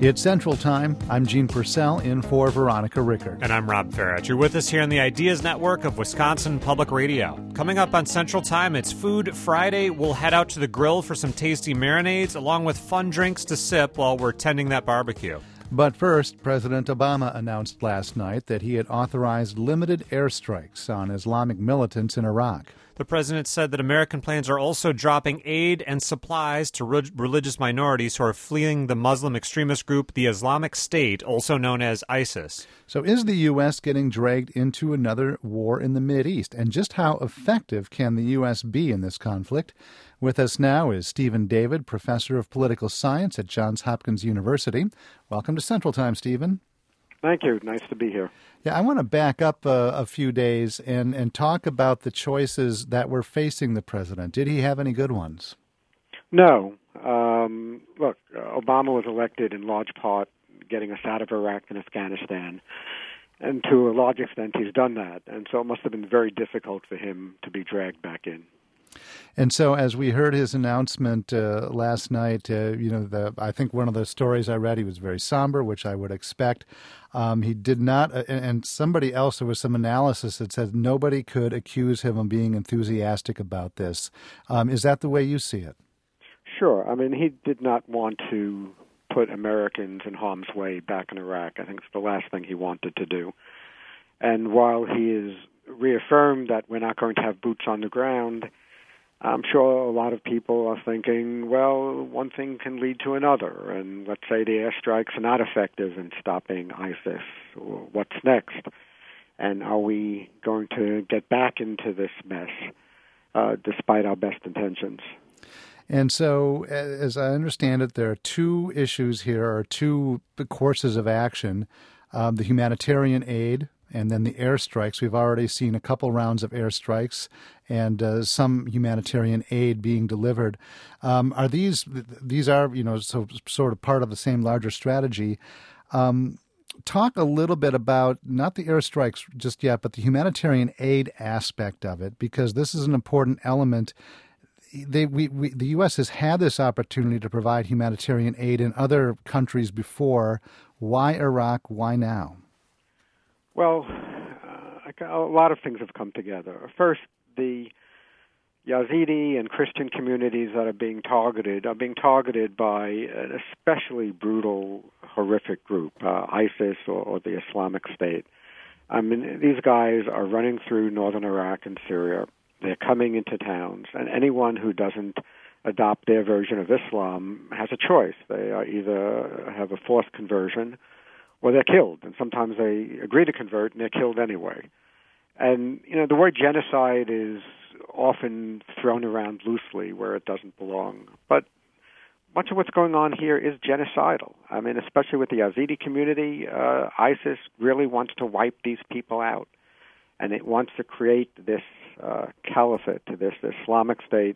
It's Central Time. I'm Gene Purcell in for Veronica Rickert. And I'm Rob Farrett. You're with us here on the Ideas Network of Wisconsin Public Radio. Coming up on Central Time, it's Food Friday. We'll head out to the grill for some tasty marinades, along with fun drinks to sip while we're tending that barbecue. But first, President Obama announced last night that he had authorized limited airstrikes on Islamic militants in Iraq. The president said that American planes are also dropping aid and supplies to religious minorities who are fleeing the Muslim extremist group, the Islamic State, also known as ISIS. So is the U.S. getting dragged into another war in the Mideast? And just how effective can the U.S. be in this conflict? With us now is Stephen David, professor of political science at Johns Hopkins University. Welcome to Central Time, Stephen. Thank you. Nice to be here. Yeah, I want to back up a few days and talk about the choices that were facing the president. Did he have any good ones? No. Look, Obama was elected in large part getting us out of Iraq and Afghanistan, and to a large extent he's done that. And so it must have been very difficult for him to be dragged back in. And so, as we heard his announcement last night, I think one of the stories I read, he was very somber, which I would expect. He did not, and somebody else, there was some analysis that said nobody could accuse him of being enthusiastic about this. Is that the way you see it? Sure. I mean, he did not want to put Americans in harm's way back in Iraq. I think it's the last thing he wanted to do. And while he has reaffirmed that we're not going to have boots on the ground, I'm sure a lot of people are thinking, well, one thing can lead to another, and let's say the airstrikes are not effective in stopping ISIS. What's next? And are we going to get back into this mess despite our best intentions? And so, as I understand it, there are two issues here, or two courses of action, the humanitarian aid and then the airstrikes. We've already seen a couple rounds of airstrikes and some humanitarian aid being delivered. Are these are, so sort of part of the same larger strategy. Talk a little bit about, not the airstrikes just yet, but the humanitarian aid aspect of it, because this is an important element. The U.S. has had this opportunity to provide humanitarian aid in other countries before. Why Iraq? Why now? Well, a lot of things have come together. First, the Yazidi and Christian communities that are being targeted by an especially brutal, horrific group, ISIS or the Islamic State. I mean, these guys are running through northern Iraq and Syria. They're coming into towns, and anyone who doesn't adopt their version of Islam has a choice. They either have a forced conversion or they're killed, and sometimes they agree to convert and they're killed anyway. And, the word genocide is often thrown around loosely where it doesn't belong. But much of what's going on here is genocidal. I mean, especially with the Yazidi community, ISIS really wants to wipe these people out. And it wants to create this caliphate, this Islamic State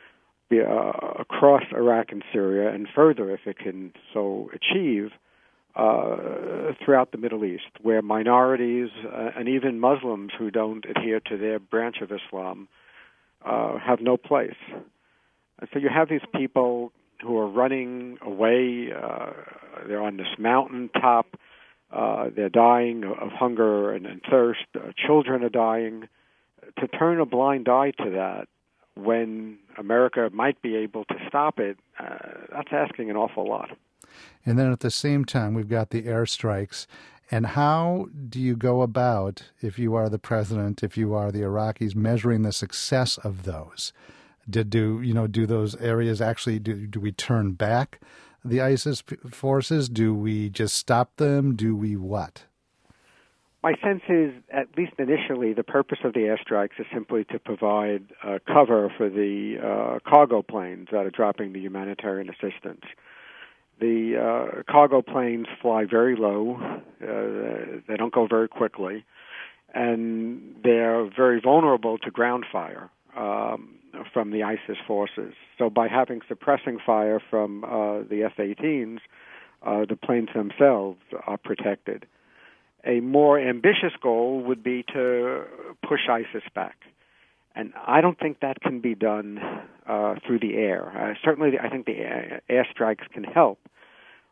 across Iraq and Syria, and further, if it can so achieve, throughout the Middle East, where minorities and even Muslims who don't adhere to their branch of Islam have no place. And so you have these people who are running away. They're on this mountaintop. They're dying of hunger and thirst. Children are dying. To turn a blind eye to that when America might be able to stop it, that's asking an awful lot. And then at the same time, we've got the airstrikes. And how do you go about, if you are the president, if you are the Iraqis, measuring the success of those? Do those areas actually, do we turn back the ISIS forces? Do we just stop them? Do we what? My sense is, at least initially, the purpose of the airstrikes is simply to provide cover for the cargo planes that are dropping the humanitarian assistance. The cargo planes fly very low. They don't go very quickly. And they're very vulnerable to ground fire from the ISIS forces. So by having suppressing fire from the F-18s, the planes themselves are protected. A more ambitious goal would be to push ISIS back. And I don't think that can be done through the air. Certainly, I think the airstrikes can help.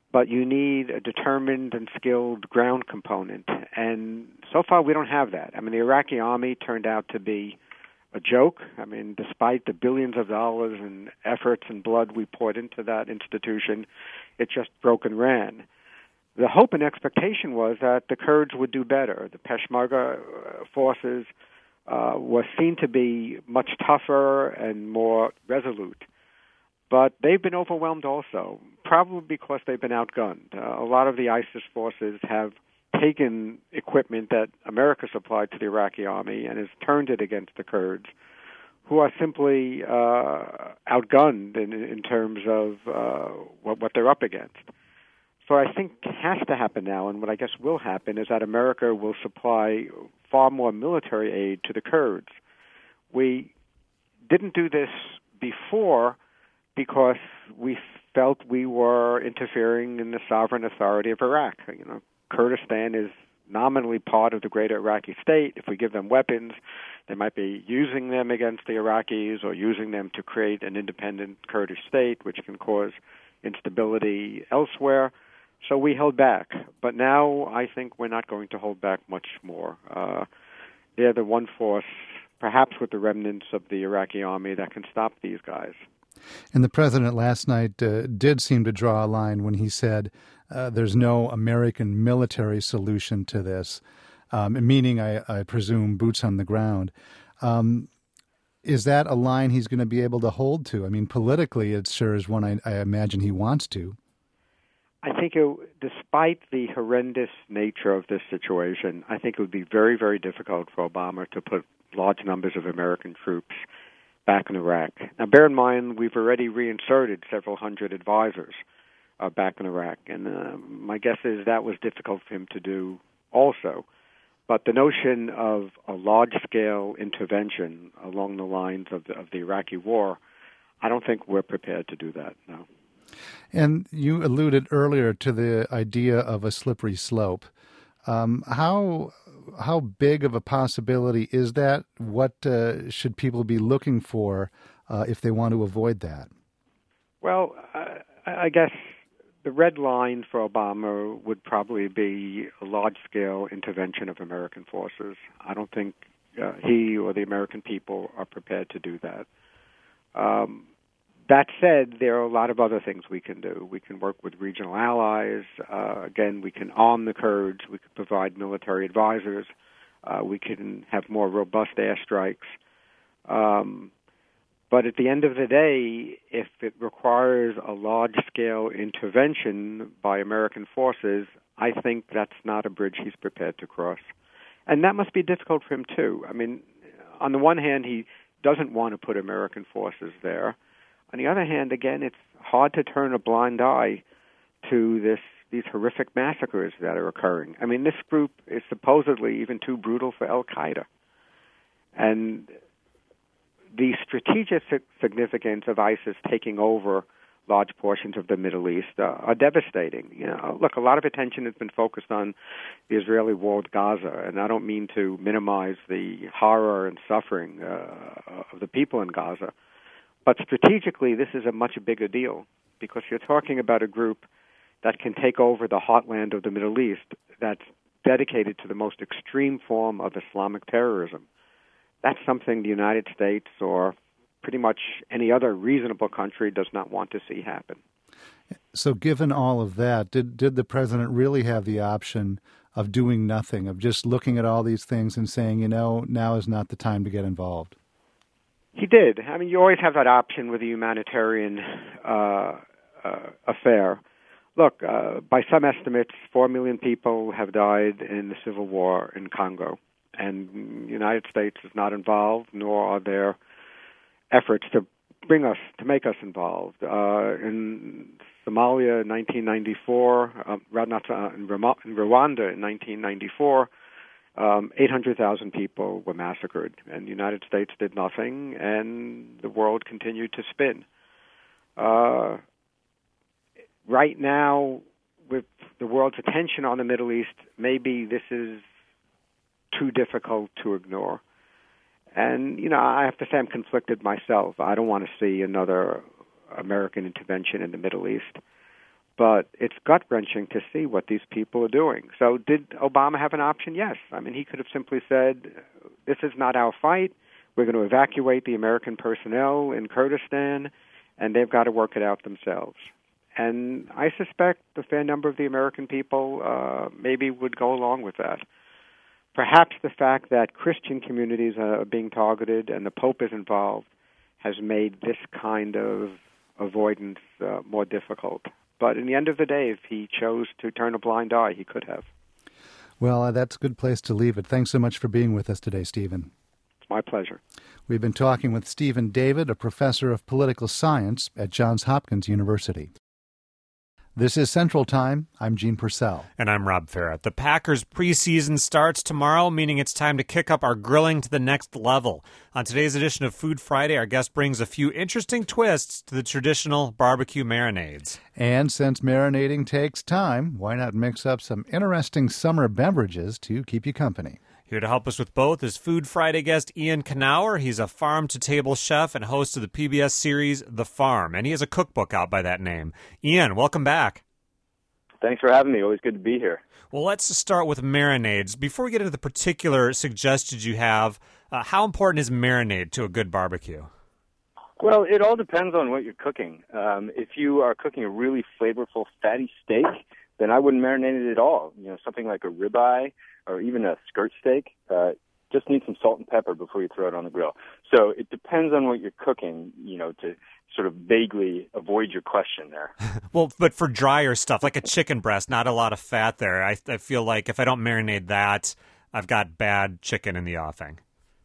but you need a determined and skilled ground component. And so far, we don't have that. I mean, the Iraqi army turned out to be a joke. I mean, despite the billions of dollars and efforts and blood we poured into that institution, it just broke and ran. The hope and expectation was that the Kurds would do better. The Peshmerga forces were seen to be much tougher and more resolute. But they've been overwhelmed also, probably because they've been outgunned. A lot of the ISIS forces have taken equipment that America supplied to the Iraqi army and has turned it against the Kurds, who are simply outgunned in terms of what they're up against. So I think has to happen now, and what I guess will happen is that America will supply far more military aid to the Kurds. We didn't do this before because we felt we were interfering in the sovereign authority of Iraq. You know, Kurdistan is nominally part of the greater Iraqi state. If we give them weapons, they might be using them against the Iraqis or using them to create an independent Kurdish state, which can cause instability elsewhere. So we held back. But now I think we're not going to hold back much more. They're the one force, perhaps with the remnants of the Iraqi army, that can stop these guys. And the president last night did seem to draw a line when he said there's no American military solution to this, meaning, I presume, boots on the ground. Is that a line he's going to be able to hold to? I mean, politically, it sure is one I imagine he wants to. I think, despite the horrendous nature of this situation, I think it would be very, very difficult for Obama to put large numbers of American troops back in Iraq. Now, bear in mind, we've already reinserted several hundred advisors back in Iraq, and my guess is that was difficult for him to do also. But the notion of a large-scale intervention along the lines of the Iraqi war, I don't think we're prepared to do that, no. And you alluded earlier to the idea of a slippery slope. How big of a possibility is that? What should people be looking for if they want to avoid that? Well, I guess the red line for Obama would probably be a large-scale intervention of American forces. I don't think he or the American people are prepared to do that. That said, there are a lot of other things we can do. We can work with regional allies. Again, we can arm the Kurds. We can provide military advisors. We can have more robust airstrikes. But at the end of the day, if it requires a large-scale intervention by American forces, I think that's not a bridge he's prepared to cross. And that must be difficult for him, too. I mean, on the one hand, he doesn't want to put American forces there. On the other hand, again, it's hard to turn a blind eye to these horrific massacres that are occurring. I mean, this group is supposedly even too brutal for Al-Qaeda. And the strategic significance of ISIS taking over large portions of the Middle East are devastating. You know, look, a lot of attention has been focused on the Israeli-walled Gaza, and I don't mean to minimize the horror and suffering of the people in Gaza. But strategically, this is a much bigger deal because you're talking about a group that can take over the heartland of the Middle East that's dedicated to the most extreme form of Islamic terrorism. That's something the United States or pretty much any other reasonable country does not want to see happen. So given all of that, did the president really have the option of doing nothing, of just looking at all these things and saying, you know, now is not the time to get involved? He did. I mean, you always have that option with a humanitarian affair. Look, by some estimates, 4 million people have died in the civil war in Congo, and the United States is not involved, nor are there efforts to make us involved. In Somalia in 1994, in Rwanda in 1994, 800,000 people were massacred, and the United States did nothing, and the world continued to spin. Right now, with the world's attention on the Middle East, maybe this is too difficult to ignore. And, you know, I have to say I'm conflicted myself. I don't want to see another American intervention in the Middle East. But it's gut-wrenching to see what these people are doing. So did Obama have an option? Yes. I mean, he could have simply said, this is not our fight. We're going to evacuate the American personnel in Kurdistan, and they've got to work it out themselves. And I suspect a fair number of the American people maybe would go along with that. Perhaps the fact that Christian communities are being targeted and the Pope is involved has made this kind of avoidance more difficult. But in the end of the day, if he chose to turn a blind eye, he could have. Well, that's a good place to leave it. Thanks so much for being with us today, Stephen. It's my pleasure. We've been talking with Stephen David, a professor of political science at Johns Hopkins University. This is Central Time. I'm Gene Purcell. And I'm Rob Farrett. The Packers preseason starts tomorrow, meaning it's time to kick up our grilling to the next level. On today's edition of Food Friday, our guest brings a few interesting twists to the traditional barbecue marinades. And since marinating takes time, why not mix up some interesting summer beverages to keep you company? Here to help us with both is Food Friday guest Ian Knauer. He's a farm-to-table chef and host of the PBS series The Farm, and he has a cookbook out by that name. Ian, welcome back. Thanks for having me. Always good to be here. Well, let's start with marinades. Before we get into the particular suggestions you have, how important is marinade to a good barbecue? Well, it all depends on what you're cooking. If you are cooking a really flavorful, fatty steak, then I wouldn't marinate it at all. You know, something like a ribeye or even a skirt steak, just need some salt and pepper before you throw it on the grill. So it depends on what you're cooking, you know, to sort of vaguely avoid your question there. Well, but for drier stuff, like a chicken breast, not a lot of fat there. I feel like if I don't marinate that, I've got bad chicken in the offing.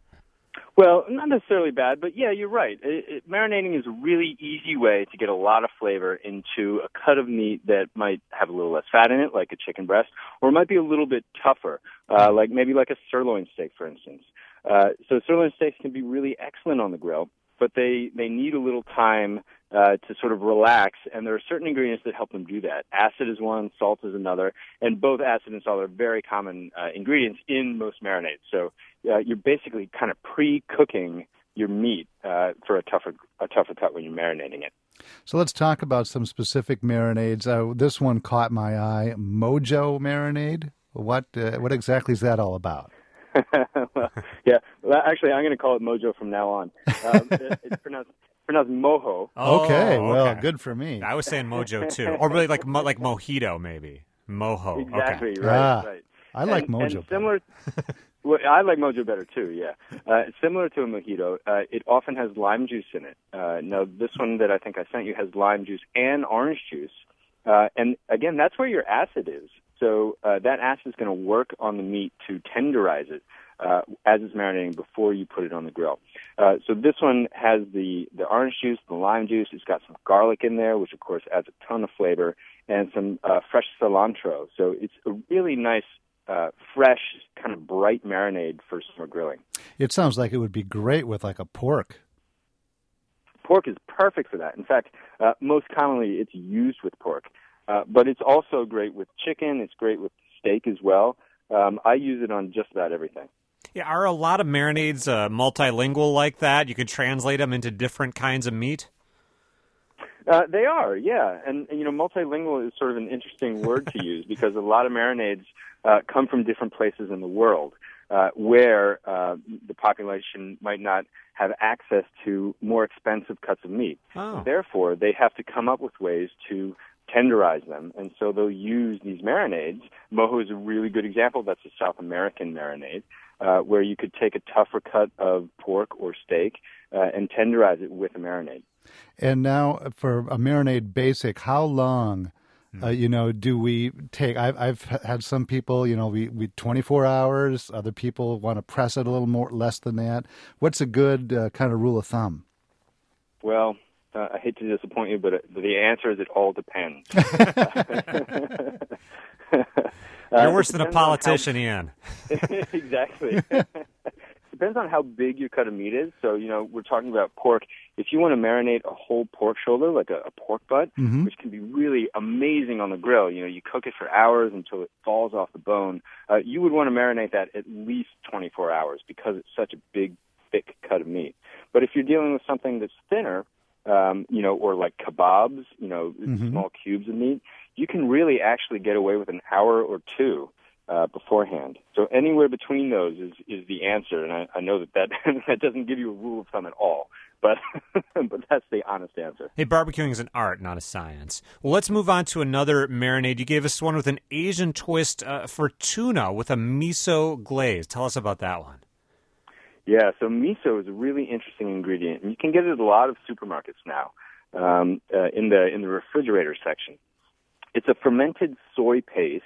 Well, not necessarily bad, but yeah, you're right. Marinating is a really easy way to get a lot of flavor into a cut of meat that might have a little less fat in it, like a chicken breast, or it might be a little bit tougher, like a sirloin steak, for instance. So sirloin steaks can be really excellent on the grill, but they need a little time to sort of relax, and there are certain ingredients that help them do that. Acid is one, salt is another, and both acid and salt are very common ingredients in most marinades. So you're basically kind of pre-cooking your meat for a tougher cut when you're marinating it. So let's talk about some specific marinades. This one caught my eye, Mojo marinade. What exactly is that all about? Well, actually, I'm going to call it Mojo from now on. It's pronounced mojo. Okay, well, good for me. I was saying mojo too, or really like mojito maybe. Mojo. Exactly, okay. right. I like mojo. And similar. Well, I like mojo better too. Yeah, similar to a mojito, it often has lime juice in it. Now, this one that I think I sent you has lime juice and orange juice, and again, that's where your acid is. So that acid is going to work on the meat to tenderize it as it's marinating before you put it on the grill. So this one has the orange juice, the lime juice. It's got some garlic in there, which of course adds a ton of flavor, and some fresh cilantro. So it's a really nice, fresh, kind of bright marinade for summer grilling. It sounds like it would be great with like a pork. Pork is perfect for that. In fact, most commonly it's used with pork. But it's also great with chicken. It's great with steak as well. I use it on just about everything. Yeah, are a lot of marinades multilingual like that? You can translate them into different kinds of meat? They are, yeah. And, you know, multilingual is sort of an interesting word to use because a lot of marinades come from different places in the world where the population might not have access to more expensive cuts of meat. Oh. Therefore, they have to come up with ways to tenderize them, and so they'll use these marinades. Mojo is a really good example. That's a South American marinade, where you could take a tougher cut of pork or steak and tenderize it with a marinade. And now, for a marinade basic, how long, do we take? I've had some people, we 24 hours. Other people want to press it a little more, less than that. What's a good kind of rule of thumb? Well, I hate to disappoint you, but the answer is it all depends. You're worse than a politician, Ian. Exactly. Depends on how big your cut of meat is. So, we're talking about pork. If you want to marinate a whole pork shoulder, like a pork butt, which can be really amazing on the grill, you cook it for hours until it falls off the bone, you would want to marinate that at least 24 hours because it's such a big, thick cut of meat. But if you're dealing with something that's thinner, or like kebabs, small cubes of meat, you can really actually get away with an hour or two beforehand. So anywhere between those is the answer, and I know that that doesn't give you a rule of thumb at all, but but that's the honest answer. Hey, barbecuing is an art, not a science. Well, let's move on to another marinade. You gave us one with an Asian twist for tuna with a miso glaze. Tell us about that one. Yeah, so miso is a really interesting ingredient, and you can get it at a lot of supermarkets now in the refrigerator section. It's a fermented soy paste.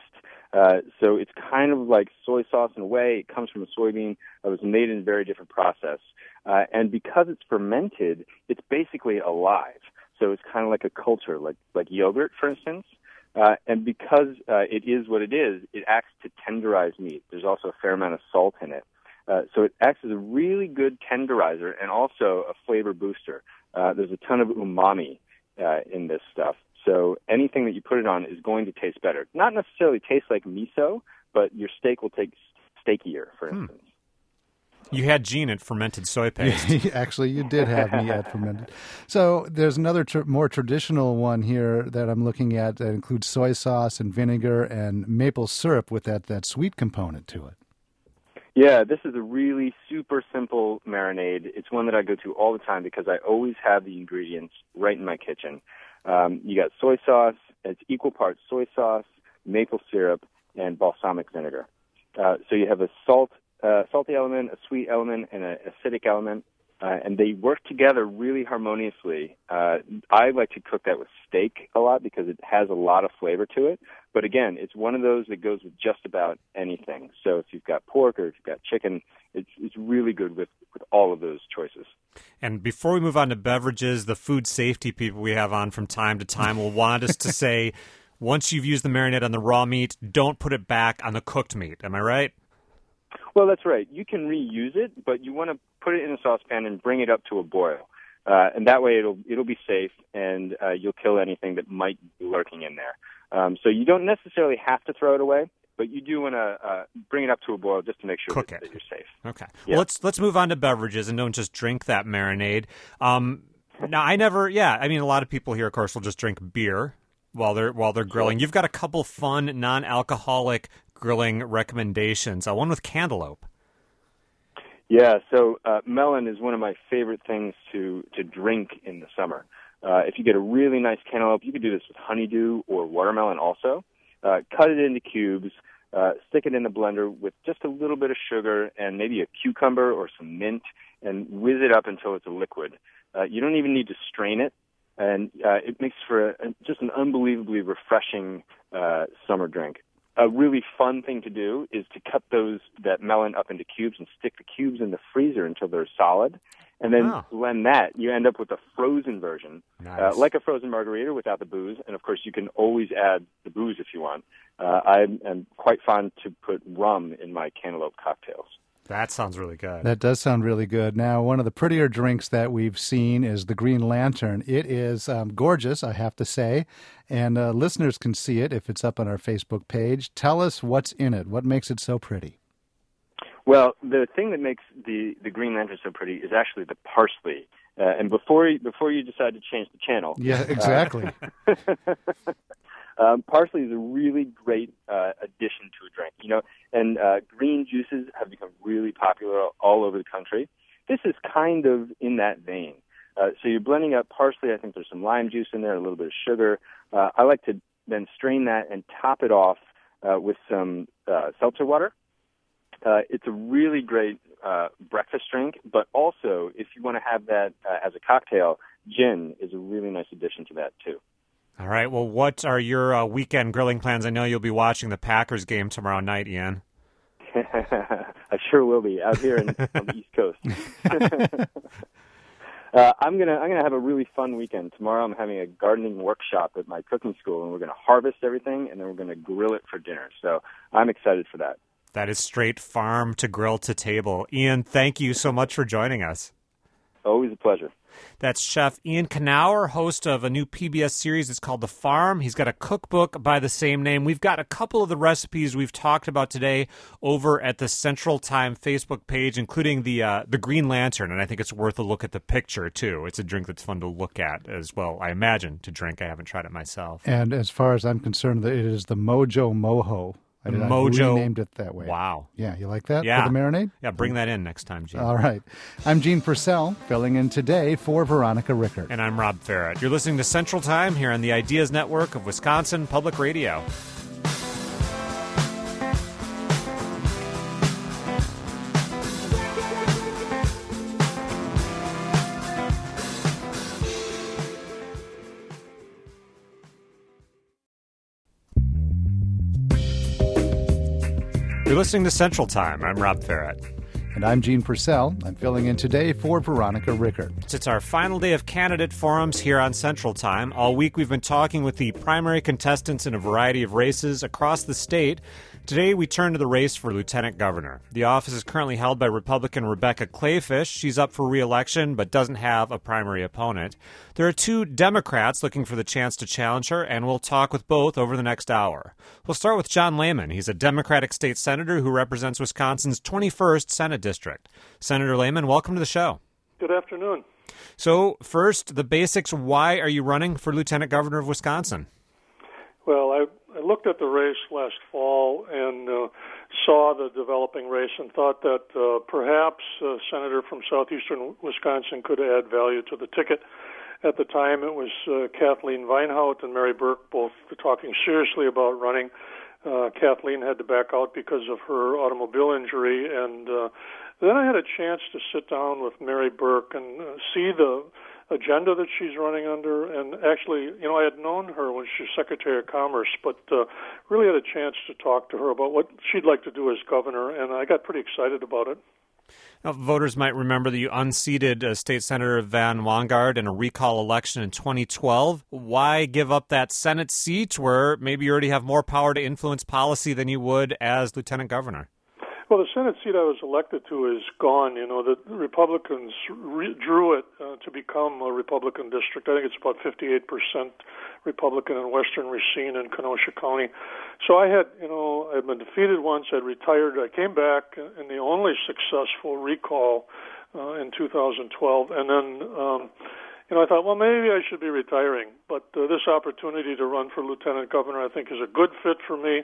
So it's kind of like soy sauce in a way. It comes from a soybean that was made in a very different process. And because it's fermented, it's basically alive. So it's kind of like a culture, like yogurt, for instance. And because it is what it is, it acts to tenderize meat. There's also a fair amount of salt in it. So it acts as a really good tenderizer and also a flavor booster. There's a ton of umami in this stuff. So anything that you put it on is going to taste better. Not necessarily taste like miso, but your steak will taste steakier, for instance. You had Gene at fermented soy paste. Actually, you did have me at fermented. So there's another more traditional one here that I'm looking at that includes soy sauce and vinegar and maple syrup with that sweet component to it. Yeah, this is a really super simple marinade. It's one that I go to all the time because I always have the ingredients right in my kitchen. You got soy sauce. It's equal parts soy sauce, maple syrup, and balsamic vinegar. So you have a salty element, a sweet element, and an acidic element, and they work together really harmoniously. I like to cook that with steak a lot because it has a lot of flavor to it. But again, it's one of those that goes with just about anything. So if you've got pork or if you've got chicken, it's really good with all of those choices. And before we move on to beverages, the food safety people we have on from time to time will want us to say, once you've used the marinade on the raw meat, don't put it back on the cooked meat. Am I right? Well, that's right. You can reuse it, but you want to put it in a saucepan and bring it up to a boil. And that way it'll be safe, and you'll kill anything that might be lurking in there. So you don't necessarily have to throw it away, but you do want to bring it up to a boil just to make sure that you're safe. Okay. Yeah. Well, let's move on to beverages and don't just drink that marinade. Now, a lot of people here, of course, will just drink beer while they're grilling. You've got a couple fun non-alcoholic grilling recommendations. One with cantaloupe. Yeah, so melon is one of my favorite things to drink in the summer. If you get a really nice cantaloupe, you could do this with honeydew or watermelon also. Cut it into cubes, stick it in the blender with just a little bit of sugar and maybe a cucumber or some mint, and whiz it up until it's a liquid. You don't even need to strain it, and it makes for just an unbelievably refreshing summer drink. A really fun thing to do is to cut that melon up into cubes and stick the cubes in the freezer until they're solid. And then blend that. You end up with a frozen version, like a frozen margarita without the booze. And, of course, you can always add the booze if you want. I am quite fond to put rum in my cantaloupe cocktails. That sounds really good. That does sound really good. Now, one of the prettier drinks that we've seen is the Green Lantern. It is gorgeous, I have to say, and listeners can see it if it's up on our Facebook page. Tell us what's in it. What makes it so pretty? Well, the thing that makes the Green Lantern so pretty is actually the parsley. And before you decide to change the channel... Yeah, exactly. Parsley is a really great addition to a drink, and green juices have become really popular all over the country. This is kind of in that vein. So you're blending up parsley. I think there's some lime juice in there, a little bit of sugar. I like to then strain that and top it off with some seltzer water. It's a really great breakfast drink, but also if you want to have that as a cocktail, gin is a really nice addition to that too. All right. Well, what are your weekend grilling plans? I know you'll be watching the Packers game tomorrow night, Ian. I sure will be out here on the East Coast. I'm gonna have a really fun weekend. Tomorrow I'm having a gardening workshop at my cooking school, and we're gonna harvest everything, and then we're gonna grill it for dinner. So I'm excited for that. That is straight farm to grill to table. Ian, thank you so much for joining us. Always a pleasure. That's Chef Ian Knauer, host of a new PBS series. It's called The Farm. He's got a cookbook by the same name. We've got a couple of the recipes we've talked about today over at the Central Time Facebook page, including the Green Lantern, and I think it's worth a look at the picture, too. It's a drink that's fun to look at as well, I imagine, to drink. I haven't tried it myself. And as far as I'm concerned, it is the Mojo Mojo. I named it that way. Wow. Yeah, you like that Yeah. for the marinade? Yeah, bring that in next time, Gene. All right. I'm Gene Purcell, filling in today for Veronica Rickert. And I'm Rob Farrett. You're listening to Central Time here on the Ideas Network of Wisconsin Public Radio. You're listening to Central Time. I'm Rob Farrett. And I'm Gene Purcell. I'm filling in today for Veronica Rickert. It's our final day of candidate forums here on Central Time. All week we've been talking with the primary contestants in a variety of races across the state. Today we turn to the race for lieutenant governor. The office is currently held by Republican Rebecca Kleefisch. She's up for re-election but doesn't have a primary opponent. There are two Democrats looking for the chance to challenge her, and we'll talk with both over the next hour. We'll start with John Lehman. He's a Democratic state senator who represents Wisconsin's 21st Senate District. Senator Lehman, welcome to the show. Good afternoon. So, first, the basics. Why are you running for lieutenant governor of Wisconsin? Well, I looked at the race last fall and saw the developing race and thought that perhaps a senator from southeastern Wisconsin could add value to the ticket. At the time, it was Kathleen Weinhaut and Mary Burke both talking seriously about running. Kathleen had to back out because of her automobile injury, and then I had a chance to sit down with Mary Burke and see the agenda that she's running under. And actually, I had known her when she was Secretary of Commerce, but really had a chance to talk to her about what she'd like to do as governor, and I got pretty excited about it. Now, voters might remember that you unseated State Senator Van Wanggaard in a recall election in 2012. Why give up that Senate seat where maybe you already have more power to influence policy than you would as lieutenant governor? Well, the Senate seat I was elected to is gone. The Republicans drew it to become a Republican district. I think it's about 58% Republican in western Racine and Kenosha County. So I had been defeated once. I'd retired. I came back in the only successful recall in 2012, and then I thought, well, maybe I should be retiring. But this opportunity to run for lieutenant governor, I think, is a good fit for me.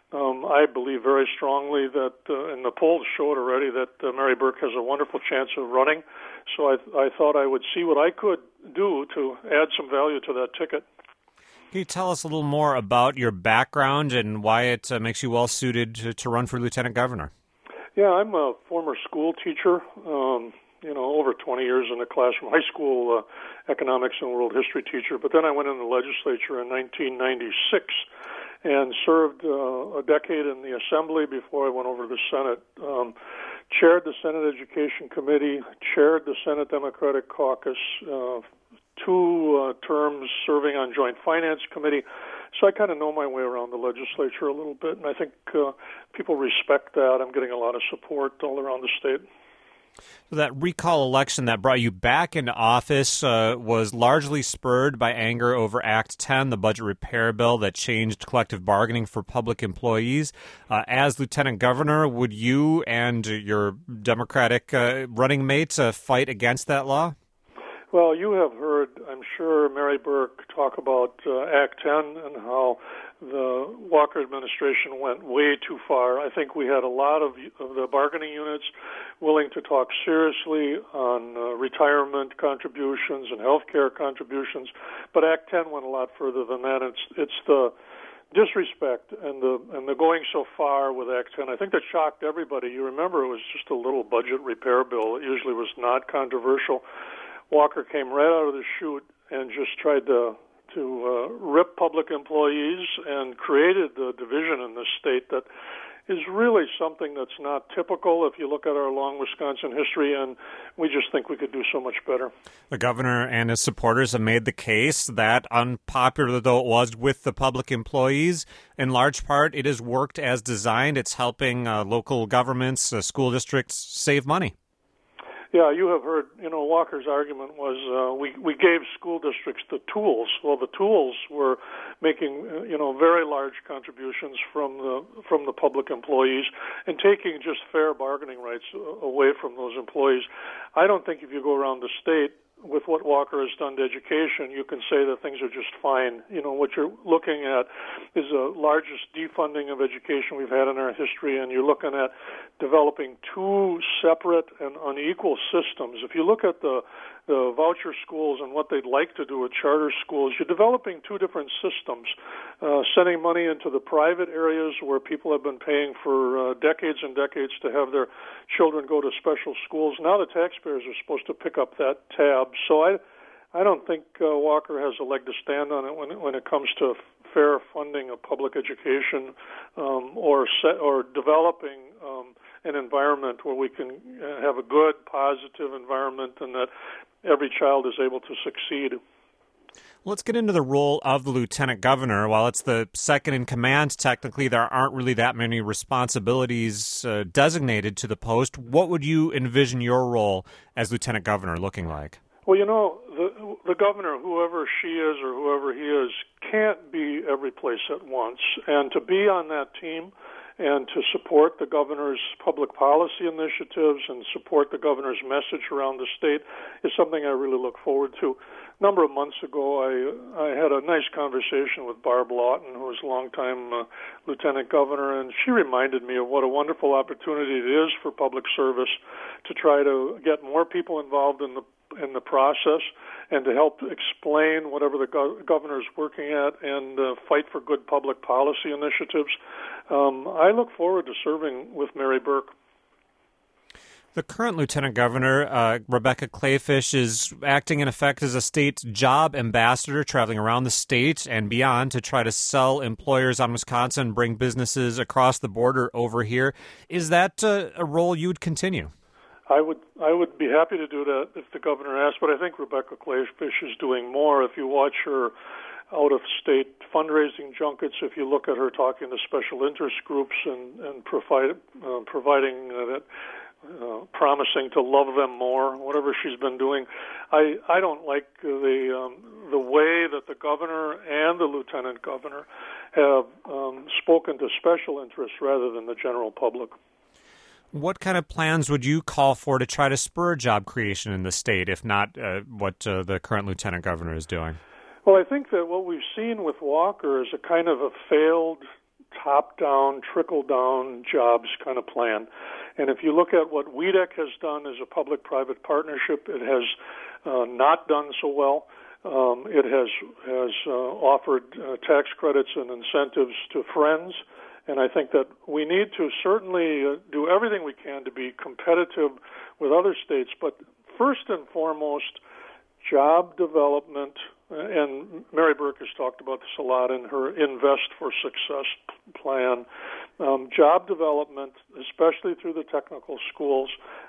I believe very strongly that, and the polls show it already, that Mary Burke has a wonderful chance of running. So I thought I would see what I could do to add some value to that ticket. Can you tell us a little more about your background and why it makes you well-suited to run for lieutenant governor? Yeah, I'm a former school teacher. Over 20 years in the classroom, high school economics and world history teacher. But then I went in the legislature in 1996 and served a decade in the Assembly before I went over to the Senate. Chaired the Senate Education Committee, chaired the Senate Democratic Caucus, 2 terms serving on Joint Finance Committee. So I kind of know my way around the legislature a little bit, and I think people respect that. I'm getting a lot of support all around the state. So that recall election that brought you back into office was largely spurred by anger over Act 10, the budget repair bill that changed collective bargaining for public employees. As lieutenant governor, would you and your Democratic running mates fight against that law? Well, you have heard, I'm sure, Mary Burke talk about Act 10 and how the Walker administration went way too far. I think we had a lot of the bargaining units willing to talk seriously on retirement contributions and health care contributions, but Act 10 went a lot further than that. It's the disrespect and the going so far with Act 10. I think that shocked everybody. You remember it was just a little budget repair bill. It usually was not controversial. Walker came right out of the chute and just tried to rip public employees and created a division in this state that is really something that's not typical if you look at our long Wisconsin history, and we just think we could do so much better. The governor and his supporters have made the case that, unpopular though it was with the public employees, in large part it has worked as designed. It's helping local governments, school districts save money. Yeah, you have heard, Walker's argument was we gave school districts the tools. Well, the tools were making, very large contributions from the public employees and taking just fair bargaining rights away from those employees. I don't think if you go around the state with what Walker has done to education, you can say that things are just fine. What you're looking at is the largest defunding of education we've had in our history, and you're looking at developing two separate and unequal systems. If you look at the voucher schools and what they'd like to do with charter schools, you're developing two different systems, sending money into the private areas where people have been paying for decades and decades to have their children go to special schools. Now the taxpayers are supposed to pick up that tab. So I don't think Walker has a leg to stand on it when it comes to fair funding of public education or developing an environment where we can have a good, positive environment and that every child is able to succeed. Let's get into the role of the lieutenant governor. While it's the second in command, technically there aren't really that many responsibilities designated to the post. What would you envision your role as lieutenant governor looking like? Well, the governor, whoever she is or whoever he is, can't be every place at once. And to be on that team and to support the governor's public policy initiatives and support the governor's message around the state is something I really look forward to. A number of months ago, I had a nice conversation with Barb Lawton, who was a longtime lieutenant governor, and she reminded me of what a wonderful opportunity it is for public service to try to get more people involved in the process and to help explain whatever the governor is working at and fight for good public policy initiatives. I look forward to serving with Mary Burke. The current lieutenant governor, Rebecca Kleefisch, is acting in effect as a state job ambassador, traveling around the state and beyond to try to sell employers on Wisconsin, bring businesses across the border over here. Is that a role you would continue? I would be happy to do that if the governor asked, but I think Rebecca Kleefisch is doing more. If you watch her out-of-state fundraising junkets, if you look at her talking to special interest groups and providing that. Promising to love them more, whatever she's been doing. I don't like the way that the governor and the lieutenant governor have spoken to special interests rather than the general public. What kind of plans would you call for to try to spur job creation in the state, if not what the current lieutenant governor is doing? Well, I think that what we've seen with Walker is a kind of a failed top-down, trickle-down jobs kind of plan. And if you look at what WEDC has done as a public-private partnership, it has not done so well. It has offered tax credits and incentives to friends, and I think that we need to certainly do everything we can to be competitive with other states, but first and foremost, job development, and Mary Burke has talked about this a lot in her Invest for Success plan, job development, especially through the technical schools,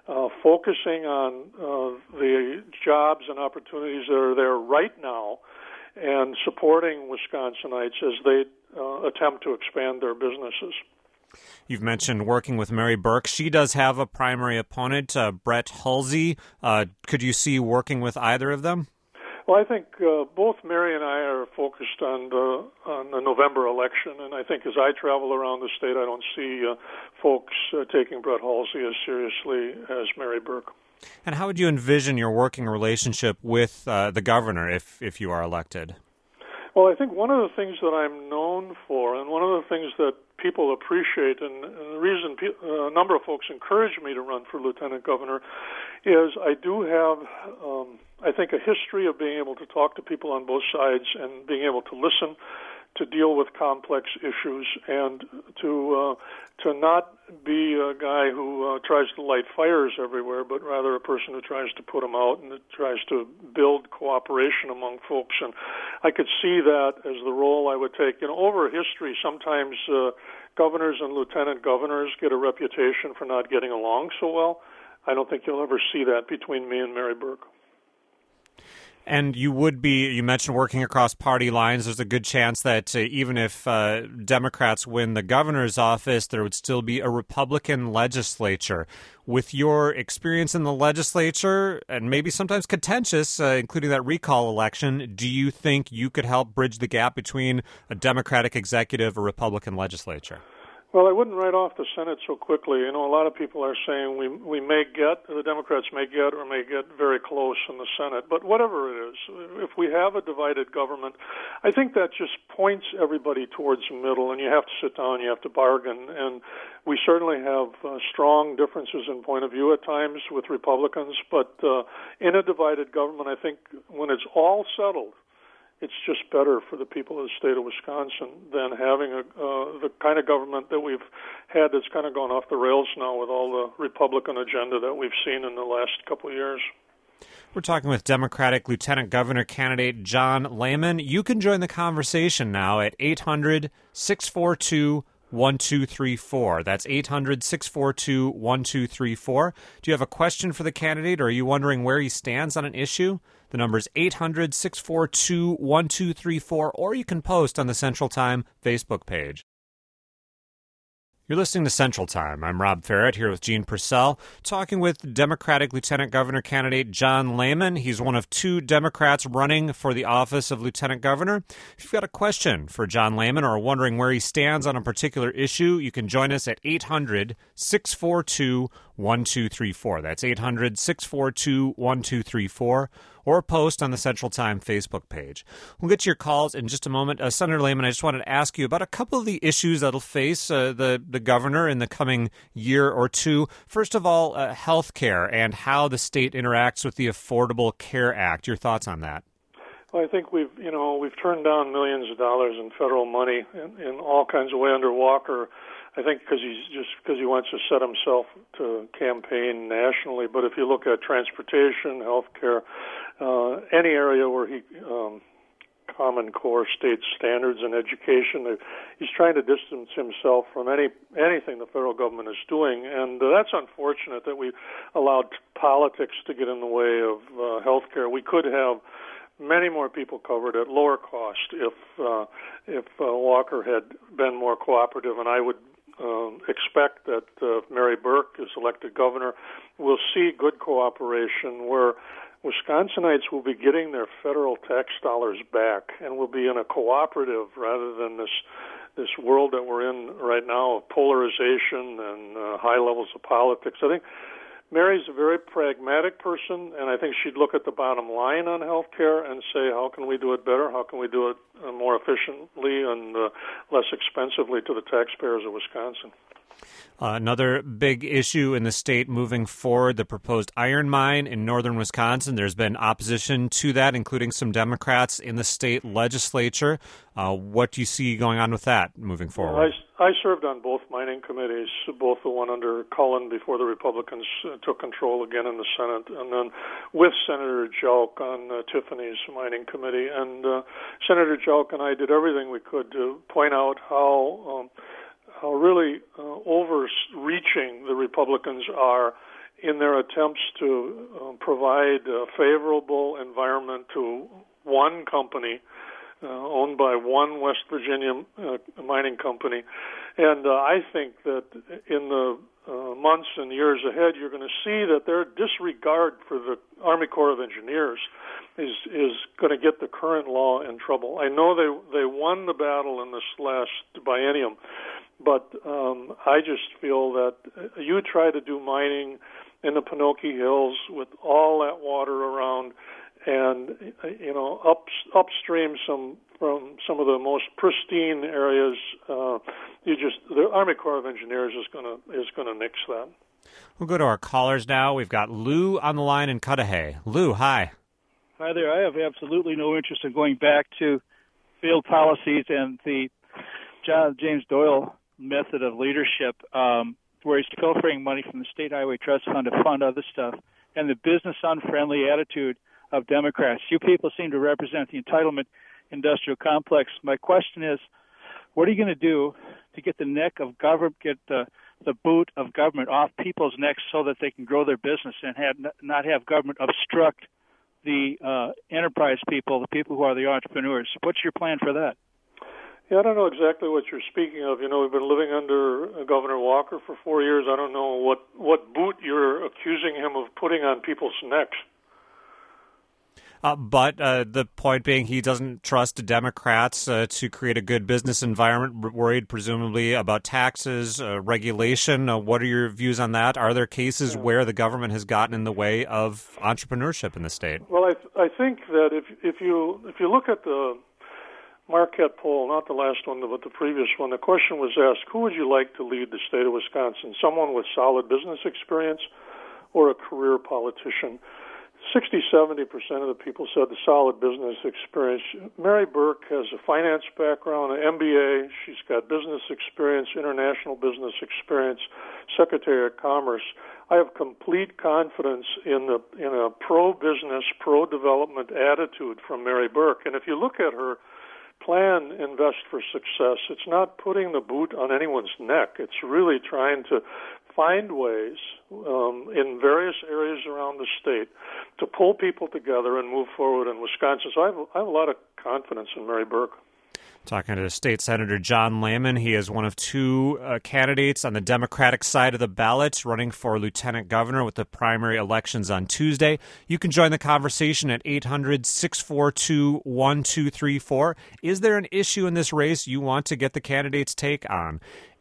focusing on the jobs and opportunities that are there right now and supporting Wisconsinites as they attempt to expand their businesses. You've mentioned working with Mary Burke. She does have a primary opponent, Brett Hulsey. Could you see working with either of them? Well, I think both Mary and I are focused on the November election, and I think as I travel around the state, I don't see folks taking Brett Hulsey as seriously as Mary Burke. And how would you envision your working relationship with the governor if you are elected? Well, I think one of the things that I'm known for, and one of the things that people appreciate, and the reason a number of folks encourage me to run for lieutenant governor, is I do have, I think, a history of being able to talk to people on both sides and being able to listen, to deal with complex issues, and to not be a guy who tries to light fires everywhere, but rather a person who tries to put them out and tries to build cooperation among folks. And I could see that as the role I would take. Over history, sometimes governors and lieutenant governors get a reputation for not getting along so well. I don't think you'll ever see that between me and Mary Burke. And you mentioned working across party lines. There's a good chance that even if Democrats win the governor's office, there would still be a Republican legislature. With your experience in the legislature, and maybe sometimes contentious, including that recall election, do you think you could help bridge the gap between a Democratic executive or Republican legislature? Well, I wouldn't write off the Senate so quickly. You know, a lot of people are saying the Democrats may get very close in the Senate. But whatever it is, if we have a divided government, I think that just points everybody towards the middle, and you have to sit down, you have to bargain. And we certainly have strong differences in point of view at times with Republicans, but in a divided government, I think when it's all settled, it's just better for the people of the state of Wisconsin than having the kind of government that we've had that's kind of gone off the rails now with all the Republican agenda that we've seen in the last couple of years. We're talking with Democratic Lieutenant Governor candidate John Layman. You can join the conversation now at 800-642-1234. That's 800-642-1234. Do you have a question for the candidate, or are you wondering where he stands on an issue? The number is 800-642-1234, or you can post on the Central Time Facebook page. You're listening to Central Time. I'm Rob Ferrett here with Gene Purcell, talking with Democratic Lieutenant Governor candidate John Layman. He's one of two Democrats running for the office of Lieutenant Governor. If you've got a question for John Layman or are wondering where he stands on a particular issue, you can join us at 800-642-1234. That's 800-642-1234. Or post on the Central Time Facebook page. We'll get to your calls in just a moment. Senator Layman, I just wanted to ask you about a couple of the issues that'll face the governor in the coming year or two. First of all, health care and how the state interacts with the Affordable Care Act. Your thoughts on that? Well, I think we've turned down millions of dollars in federal money in all kinds of ways under Walker. I think because he wants to set himself to campaign nationally. But if you look at transportation, health care, any area where he Common Core state standards in education, he's trying to distance himself from anything the federal government is doing, and that's unfortunate that we allowed politics to get in the way of health care. We could have many more people covered at lower cost if Walker had been more cooperative, and I would expect that if Mary Burke is elected governor, we'll see good cooperation where Wisconsinites will be getting their federal tax dollars back, and will be in a cooperative rather than this world that we're in right now of polarization and high levels of politics. I think Mary's a very pragmatic person, and I think she'd look at the bottom line on health care and say, how can we do it better? How can we do it more efficiently and less expensively to the taxpayers of Wisconsin? Another big issue in the state moving forward, the proposed iron mine in northern Wisconsin. There's been opposition to that, including some Democrats in the state legislature. What do you see going on with that moving forward? I served on both mining committees, both the one under Cullen before the Republicans took control again in the Senate, and then with Senator Jalk on Tiffany's mining committee. And Senator Jalk and I did everything we could to point out how really overreaching the Republicans are in their attempts to provide a favorable environment to one company owned by one West Virginia mining company. And I think that in the months and years ahead, you're going to see that their disregard for the Army Corps of Engineers is going to get the current law in trouble. I know they won the battle in this last biennium, but I just feel that you try to do mining in the Pinocchio Hills with all that water around, and upstream from some of the most pristine areas, the Army Corps of Engineers is going to nix that. We'll go to our callers now. We've got Lou on the line in Cudahy. Lou, hi. Hi there. I have absolutely no interest in going back to failed policies and the James Doyle method of leadership, where he's pilfering money from the State Highway Trust Fund to fund other stuff, and the business-unfriendly attitude of Democrats. You people seem to represent the entitlement industrial complex. My question is, what are you going to do to get the neck of government, get the boot of government off people's necks so that they can grow their business and not have government obstruct the enterprise people, the people who are the entrepreneurs. What's your plan for that? Yeah, I don't know exactly what you're speaking of. We've been living under Governor Walker for 4 years. I don't know what boot you're accusing him of putting on people's necks. But the point being, he doesn't trust Democrats to create a good business environment, worried presumably about taxes, regulation. What are your views on that? Are there cases where the government has gotten in the way of entrepreneurship in the state? Well, I think that if you look at the Marquette poll, not the last one, but the previous one, the question was asked, who would you like to lead the state of Wisconsin, someone with solid business experience or a career politician? 60-70% of the people said the solid business experience. Mary Burke has a finance background, an MBA. She's got business experience, international business experience, Secretary of Commerce. I have complete confidence in a pro-business, pro-development attitude from Mary Burke. And if you look at her plan, Invest for Success, it's not putting the boot on anyone's neck. It's really trying to find ways in various areas around the state to pull people together and move forward in Wisconsin. So I have a lot of confidence in Mary Burke. Talking to State Senator John Layman. He is one of two candidates on the Democratic side of the ballot running for lieutenant governor with the primary elections on Tuesday. You can join the conversation at 800-642-1234. Is there an issue in this race you want to get the candidates' take on?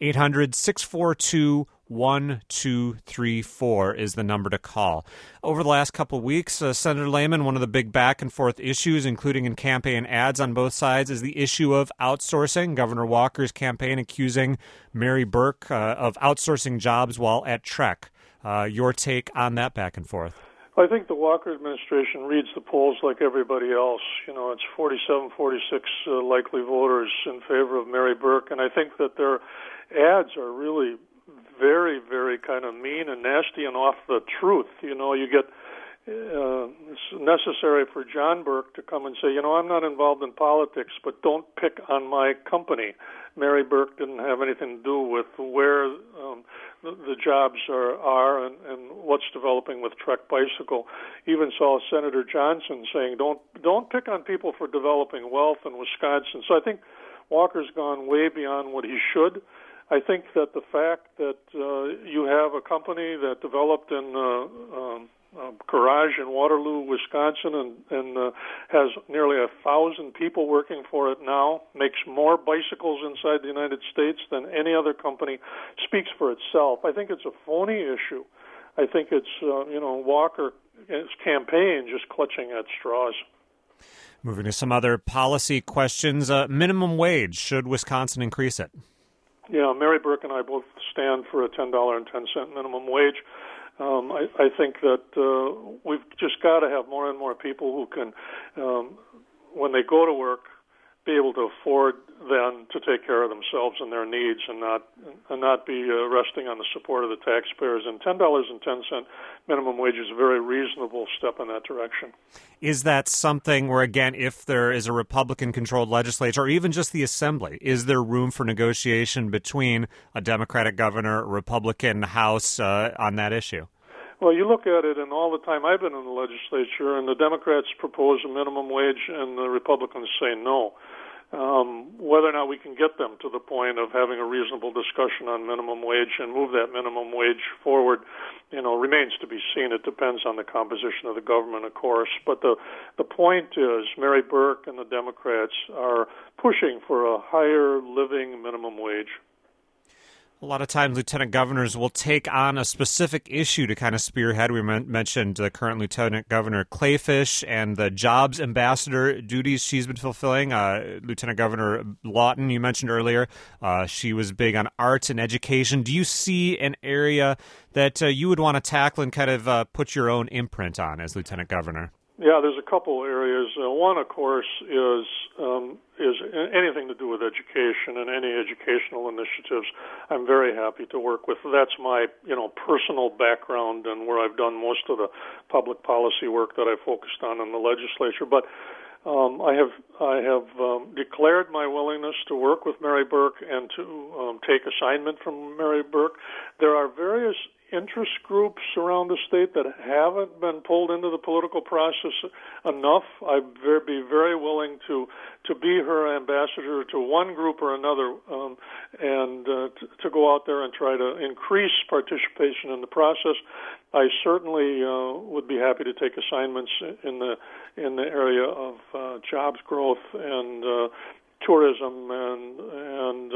800-642-1234 is the number to call. Over the last couple of weeks, Senator Layman, one of the big back-and-forth issues, including in campaign ads on both sides, is the issue of outsourcing. Governor Walker's campaign accusing Mary Burke of outsourcing jobs while at Trek. Your take on that back and forth? I think the Walker administration reads the polls like everybody else. It's 47, 46 likely voters in favor of Mary Burke, and I think that their ads are really very, very kind of mean and nasty and off the truth. You get it's necessary for John Burke to come and say, I'm not involved in politics, but don't pick on my company. Mary Burke didn't have anything to do with where the jobs are and what's developing with Trek Bicycle. Even saw Senator Johnson saying, don't pick on people for developing wealth in Wisconsin. So I think Walker's gone way beyond what he should. I think that the fact that you have a company that developed in garage in Waterloo, Wisconsin, and has nearly 1,000 people working for it now, makes more bicycles inside the United States than any other company, speaks for itself. I think it's a phony issue. I think it's, Walker's campaign just clutching at straws. Moving to some other policy questions. Minimum wage. Should Wisconsin increase it? Yeah, Mary Burke and I both stand for a $10.10 minimum wage. I think that we've just got to have more and more people who can, when they go to work, be able to afford then to take care of themselves and their needs, and not be resting on the support of the taxpayers. And $10.10 minimum wage is a very reasonable step in that direction. Is that something where, again, if there is a Republican-controlled legislature, or even just the Assembly, is there room for negotiation between a Democratic governor, a Republican House on that issue? Well, you look at it, and all the time I've been in the legislature, and the Democrats propose a minimum wage, and the Republicans say no. Whether or not we can get them to the point of having a reasonable discussion on minimum wage and move that minimum wage forward, remains to be seen. It depends on the composition of the government, of course. But the point is, Mary Burke and the Democrats are pushing for a higher living minimum wage. A lot of times lieutenant governors will take on a specific issue to kind of spearhead. We mentioned the current Lieutenant Governor Kleefisch and the jobs ambassador duties she's been fulfilling. Lieutenant Governor Lawton, you mentioned earlier, she was big on arts and education. Do you see an area that you would want to tackle and kind of put your own imprint on as Lieutenant Governor? Yeah, there's a couple areas. One, of course, is anything to do with education and any educational initiatives. I'm very happy to work with. That's my personal background and where I've done most of the public policy work that I focused on in the legislature. But I have declared my willingness to work with Mary Burke and to take assignment from Mary Burke. There are various interest groups around the state that haven't been pulled into the political process enough. I'd be very willing to be her ambassador to one group or another, and to go out there and try to increase participation in the process. I certainly would be happy to take assignments in the area of jobs growth and tourism and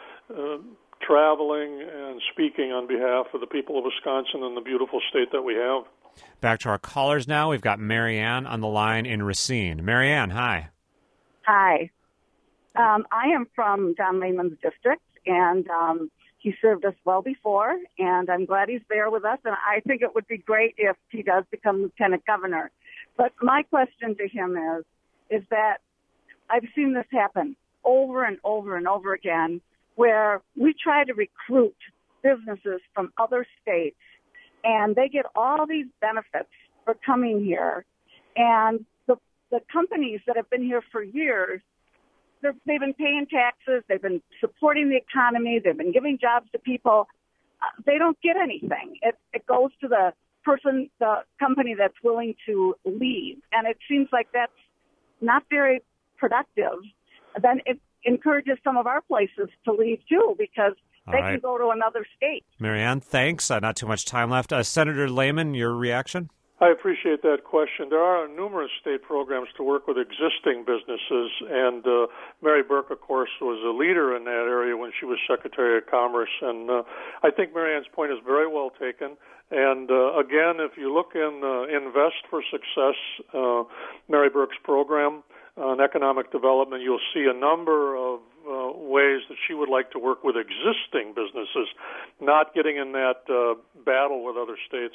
traveling and speaking on behalf of the people of Wisconsin and the beautiful state that we have. Back to our callers now. We've got Marianne on the line in Racine. Marianne, hi. Hi. I am from John Lehman's district, and he served us well before, and I'm glad he's there with us, and I think it would be great if he does become lieutenant governor. But my question to him is that I've seen this happen over and over and over again, where we try to recruit businesses from other states, and they get all these benefits for coming here. And the companies that have been here for years, they've been paying taxes, they've been supporting the economy, they've been giving jobs to people. They don't get anything. It goes to the company that's willing to leave. And it seems like that's not very productive. Then it encourages some of our places to leave, too, because they can go to another state. Marianne, thanks. Not too much time left. Senator Lehman, your reaction? I appreciate that question. There are numerous state programs to work with existing businesses, and Mary Burke, of course, was a leader in that area when she was Secretary of Commerce. And I think Marianne's point is very well taken. And again, if you look in Invest for Success, Mary Burke's program on economic development, you'll see a number of ways that she would like to work with existing businesses, not getting in that battle with other states.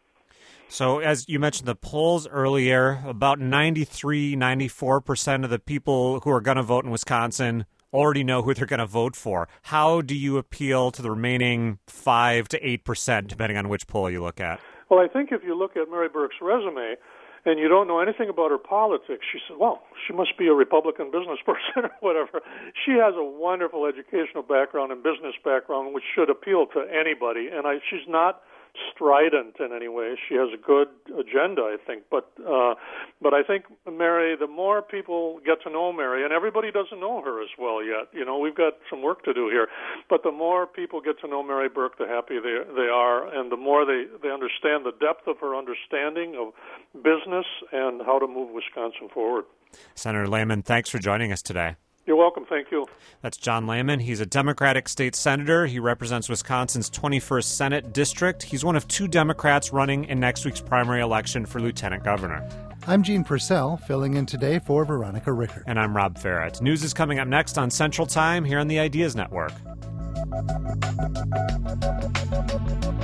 So as you mentioned the polls earlier, about 94% of the people who are going to vote in Wisconsin already know who they're going to vote for. How do you appeal to the remaining 5 to 8%, depending on which poll you look at? Well, I think if you look at Mary Burke's resume and you don't know anything about her politics, she said, well, she must be a Republican business person or whatever. She has a wonderful educational background and business background, which should appeal to anybody. And she's not strident in any way. She has a good agenda, I think. But I think Mary, the more people get to know Mary, and everybody doesn't know her as well yet. You know, we've got some work to do here. But the more people get to know Mary Burke, the happier they are, and the more they understand the depth of her understanding of business and how to move Wisconsin forward. Senator Lehman, thanks for joining us today. You're welcome. Thank you. That's John Lehman. He's a Democratic state senator. He represents Wisconsin's 21st Senate District. He's one of 2 Democrats running in next week's primary election for lieutenant governor. I'm Gene Purcell, filling in today for Veronica Rickert. And I'm Rob Farrett. News is coming up next on Central Time here on the Ideas Network.